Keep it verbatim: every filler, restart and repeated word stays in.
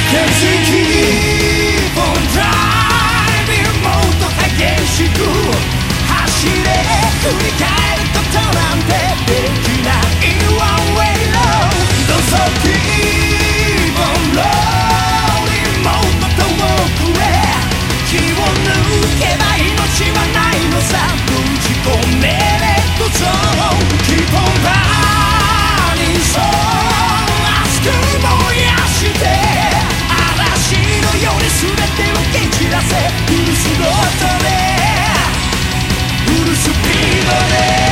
Cause we keep on driving もっと激しく走れ振り返ることなんてできない One way road Don't stop keep on rolling もっと遠くへ気を抜けば命はないのさ封じ込めれっとそう Keep on burning so 熱く燃やして嵐のように全てを蹴散らせフルスロットでフルスピードで